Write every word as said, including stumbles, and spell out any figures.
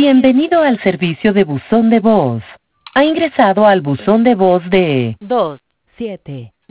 Bienvenido al servicio de buzón de voz. Ha ingresado al buzón de voz de dos siete